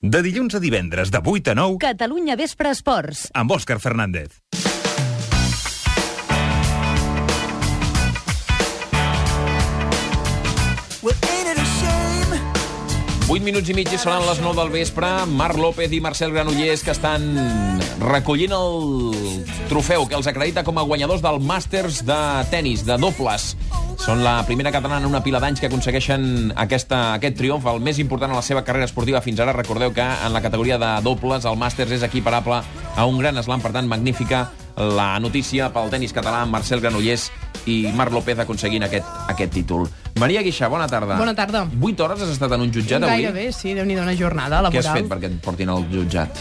De dilluns a divendres, de 8 a 9... Catalunya Vespre Esports. Amb Òscar Fernández. Vuit minuts i mig i seran les 9 del vespre. Marc López i Marcel Granollers, que estan recollint el trofeu que els acredita com a guanyadors del Màsters de tennis, de dobles. Són la primera catalana en una pila d'anys que aconsegueixen aquest triomf, el més important en la seva carrera esportiva fins ara. Recordeu que en la categoria de dobles el Màsters és equiparable a un gran slam, per tant, magnífica la notícia pel tennis català, Marcel Granollers i Marc López aconseguint aquest títol. Maria Guixà, bona tarda. Bona tarda. 8 hores has estat en un jutjat avui? Gairebé, sí, Déu-n'hi-do, una jornada laboral. Què has fet perquè et portin al jutjat?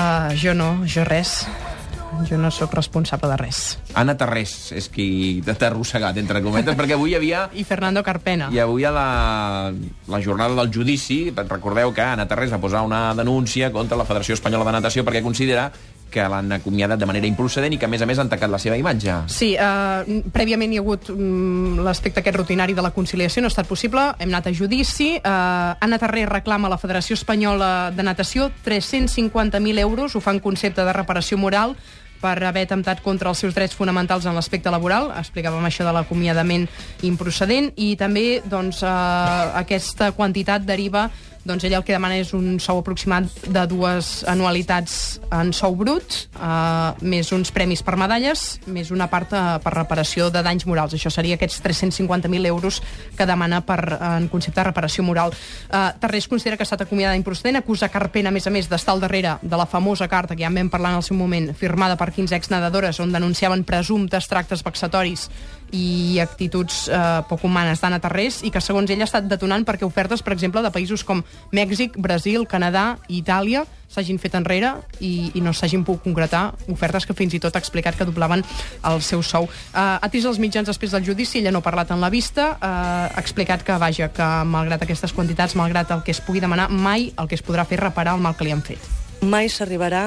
Jo res. Jo no sóc responsable de res. Anna Tarrés és qui t'ha arrossegat, entre cometes, perquè avui hi havia... I Fernando Carpena. Hi havia la jornada del judici. Recordeu que Anna Tarrés va posar una denúncia contra la Federació Espanyola de Natació perquè considera que l'han acomiadat de manera improcedent i que, a més, han tacat la seva imatge. Sí, prèviament hi ha hagut l'aspecte aquest rutinari de la conciliació, no ha estat possible, hem anat a judici. Anna Tarrés reclama a la Federació Espanyola de Natació 350.000 euros, ho fa en concepte de reparació moral, per haver atemptat contra els seus drets fonamentals en l'aspecte laboral. Explicàvem això de l'acomiadament improcedent, i també aquesta quantitat deriva... ella el que demana és un sou aproximat de 2 anualitats en sou brut, més uns premis per medalles, més una part per reparació de danys morals. Això seria aquests 350.000 euros que demana en concepte de reparació moral. Tarrés considera que ha estat acomiadada improcedent, acusa Carpena, a més d'estar al darrere de la famosa carta, que ja en vam parlar en el seu moment, firmada per 15 exnedadores, on denunciaven presumptes tractes vexatoris i actituds poc humanes d'Anna Tarrés, i que, segons ella, ha estat detonant perquè ofertes, per exemple, de països com Mèxic, Brasil, Canadà i Itàlia s'hagin fet enrere i no s'hagin pogut concretar, ofertes que fins i tot ha explicat que doblaven el seu sou. Ha atès els mitjans després del judici, ella no ha parlat en la vista, ha explicat que, que malgrat aquestes quantitats, malgrat el que es pugui demanar, mai el que es podrà fer reparar el mal que li han fet. Mai s'arribarà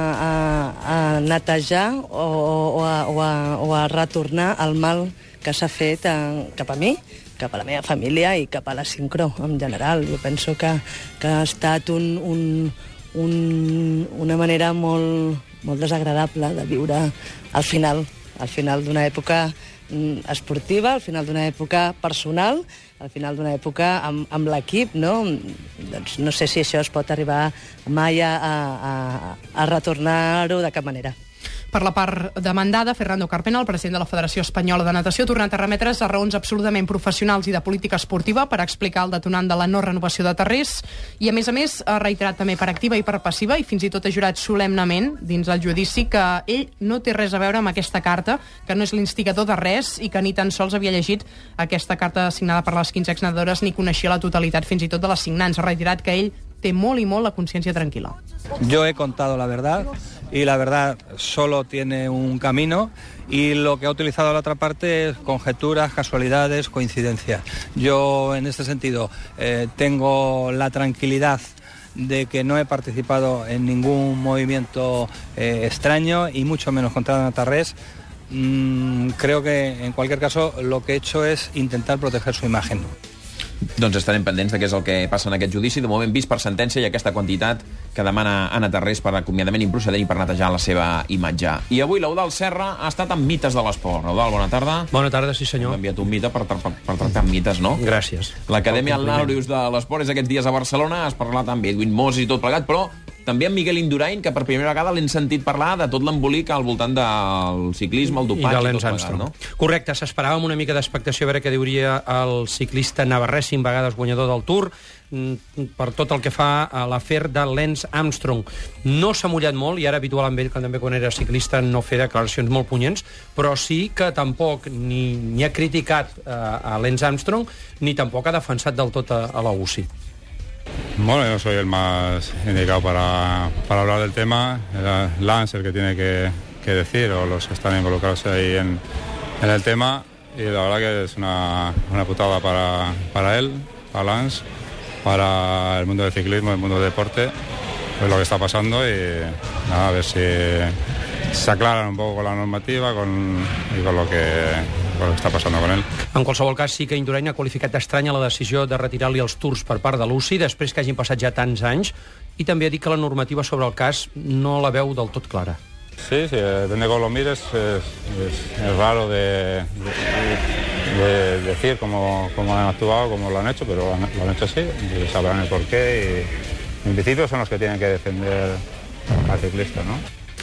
a netejar o a retornar el mal que s'ha fet cap a mi, cap a la meva família i cap a la sincro en general. Jo penso que ha estat una manera molt desagradable de viure al final d'una època esportiva, al final d'una època personal, al final d'una època amb l'equip, no? Doncs no sé si això es pot arribar mai a retornar-ho de cap manera. Per la part demandada, Fernando Carpena, el president de la Federació Espanyola de Natació, ha tornat a remetre's a raons absolutament professionals i de política esportiva per explicar el detonant de la no renovació de Tarrés, i a més ha reiterat també per activa i per passiva, i fins i tot ha jurat solemnement dins el judici, que ell no té res a veure amb aquesta carta, que no és l'instigador de res i que ni tan sols havia llegit aquesta carta signada per les 15 exnadadores ni coneixia la totalitat fins i tot de les signants. Ha reiterat que ell té molt i molt la consciència tranquil·la. Yo he contado la verdad y la verdad solo tiene un camino, y lo que ha utilizado la otra parte es conjeturas, casualidades, coincidencias. Yo en este sentido tengo la tranquilidad de que no he participado en ningún movimiento extraño y mucho menos contra Anna Tarrés. Creo que en cualquier caso lo que he hecho es intentar proteger su imagen. Doncs estarem pendents de què és el que passa en aquest judici. De moment, vist per sentència, i aquesta quantitat que demana Anna Tarrés per acomiadament improcedent i per netejar la seva imatge. I avui l'Eudald Serra ha estat amb mites de l'esport. Eudald, bona tarda. Bona tarda, sí senyor. Hem enviat un mite per tractar amb mites, no? Gràcies. L'Acadèmia Laureus de l'Esport és aquests dies a Barcelona. Has parlat amb Edwin Moses i tot plegat, però també amb Miguel Indurain, que per primera vegada l'hem sentit parlar de tot l'embolic al voltant del ciclisme, el dopatge i tot plegat, no? Correcte, s'esperava amb una mica d'expectació a veure què diuria el ciclista navarrès, 5 vegades guanyador del Tour, per tot el que fa a l'afer de Lance Armstrong. No s'ha mullat molt, i era habitual amb ell, que també quan era ciclista no fer declaracions molt punyents, però sí que tampoc ni ha criticat a Lance Armstrong, ni tampoc ha defensat del tot a la UCI. Bueno, yo no soy el más indicado para hablar del tema. Era Lance el que tiene que decir, o los que están involucrados ahí en el tema, y la verdad que es una putada para él, para Lance, para el mundo del ciclismo, el mundo del deporte, pues lo que está pasando, y nada, a ver si se aclaran un poco con la normativa y con lo que lo que está pasando con él. En qualsevol cas, sí que Indurain ha qualificat d'estranya la decisió de retirar-li els tours per part de l'UCI, després que hagin passat ja tants anys, i també ha dit que la normativa sobre el cas no la veu del tot clara. Sí, depende de cómo lo mires, es raro de decir cómo han actuado, cómo lo han hecho, pero lo han hecho así, y sabrán el porqué, y en principio son los que tienen que defender al ciclista, ¿no?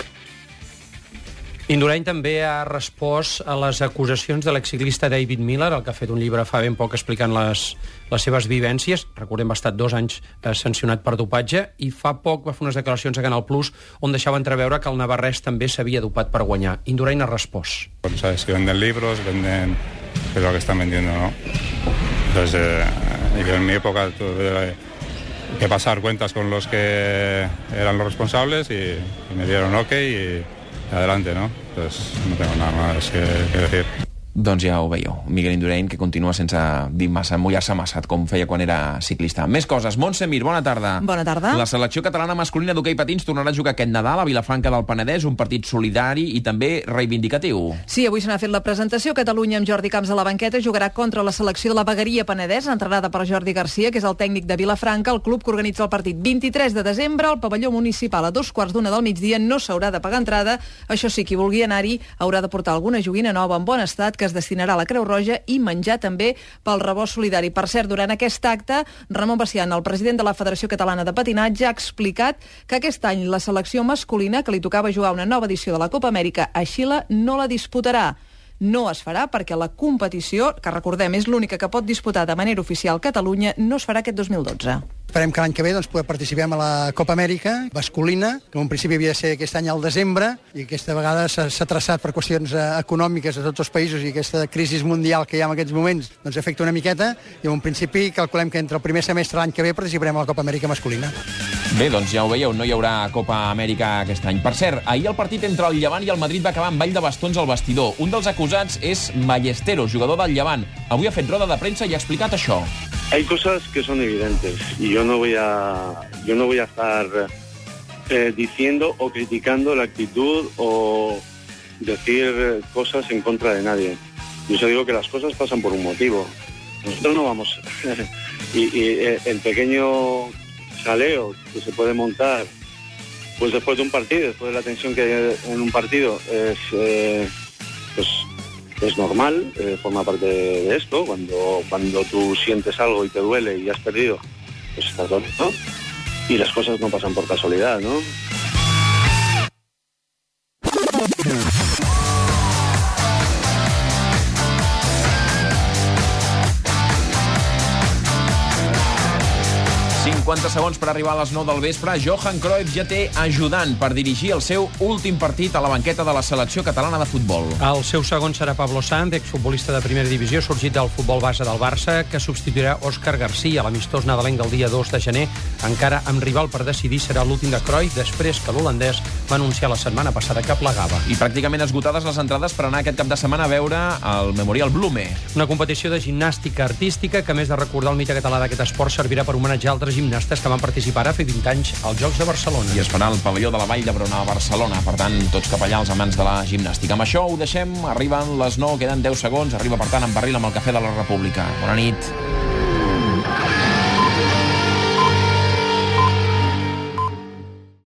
Indurain també ha respost a les acusacions de l'exciclista David Miller, el que ha fet un llibre fa ben poc explicant les seves vivències. Recordem, va estar 2 anys sancionat per dopatge, i fa poc va fer unes declaracions a Canal Plus on deixava entreveure que el navarrès també s'havia dopat per guanyar. Indurain ha respost. Bueno, sabes que venden libros, venden... es lo que están vendiendo, ¿no? Entonces, yo en mi época tuve que pasar cuentas con los que eran los responsables y me dieron ok y adelante, ¿no? Pues no tengo nada más que decir. Doncs ja ho veieu, Miguel Indurain, que continua sense dir massa, mullar-se massa, com feia quan era ciclista. Més coses. Montse Mir, bona tarda. Bona tarda. La selecció catalana masculina d'hoquei patins tornarà a jugar aquest Nadal a Vilafranca del Penedès, un partit solidari i també reivindicatiu. Sí, avui se n'ha fet la presentació. Catalunya, amb Jordi Camps a la banqueta, jugarà contra la selecció de la Vegueria Penedès, entrenada per Jordi Garcia, que és el tècnic de Vilafranca, el club que organitza el partit 23 de desembre, al pavelló municipal a 2:15 del migdia. No s'haurà de pagar entrada. Això sí, qui vulgui anar-hi haurà de portar alguna joguina nova en bon estat que es destinarà a la Creu Roja i menjar també pel rebost solidari. Per cert, durant aquest acte, Ramon Baciana, el president de la Federació Catalana de Patinatge, ha explicat que aquest any la selecció masculina, que li tocava jugar una nova edició de la Copa Amèrica a Xile, no la disputarà. No es farà perquè la competició, que recordem és l'única que pot disputar de manera oficial Catalunya, no es farà aquest 2012. Esperem que l'any que ve participem a la Copa Amèrica masculina, que en principi havia de ser aquest any al desembre, i aquesta vegada s'ha traçat per qüestions econòmiques a tots els països, i aquesta crisi mundial que hi ha en aquests moments doncs afecta una miqueta, i en principi calculem que entre el primer semestre l'any que ve participarem a la Copa Amèrica masculina. Bé, doncs ja ho veieu, no hi haurà Copa Amèrica aquest any. Per cert, ahir el partit entre el Llevant i el Madrid va acabar amb ball de bastons al vestidor. Un dels acusats és Ballesteros, jugador del Llevant. Avui ha fet roda de premsa i ha explicat això. Hay cosas que son evidentes y yo no voy a estar diciendo o criticando la actitud o decir cosas en contra de nadie. Yo solo digo que las cosas pasan por un motivo. Nosotros no vamos... y el pequeño jaleo que se puede montar pues después de un partido, después de la tensión que hay en un partido, es normal, forma parte de esto. Cuando tú sientes algo y te duele y has perdido, pues estás dolido, ¿no? Y las cosas no pasan por casualidad, ¿no? Segons per arribar a les 9 del vespre, Johan Cruyff ja té ajudant per dirigir el seu últim partit a la banqueta de la selecció catalana de futbol. El seu segon serà Pablo Sanz, exfutbolista de primera divisió, sorgit del futbol base del Barça, que substituirà Òscar Garcia, l'amistós nadalenc del dia 2 de gener. Encara amb rival per decidir, serà l'últim de Cruyff, després que l'holandès va anunciar la setmana passada que plegava. I pràcticament esgotades les entrades per anar aquest cap de setmana a veure el Memorial Blume. Una competició de gimnàstica artística que, a més de recordar el mite català d'aquest esport, servirà per homenatjar altres gimnastes que van participar a fer 20 anys als Jocs de Barcelona. I es farà al pavelló de la Vall d'Hebron a Barcelona. Per tant, tots cap allà, els amants de la gimnàstica. Amb això ho deixem, arriben les 9, queden 10 segons, arriba per tant en Barril amb el Cafè de la República. Bona nit.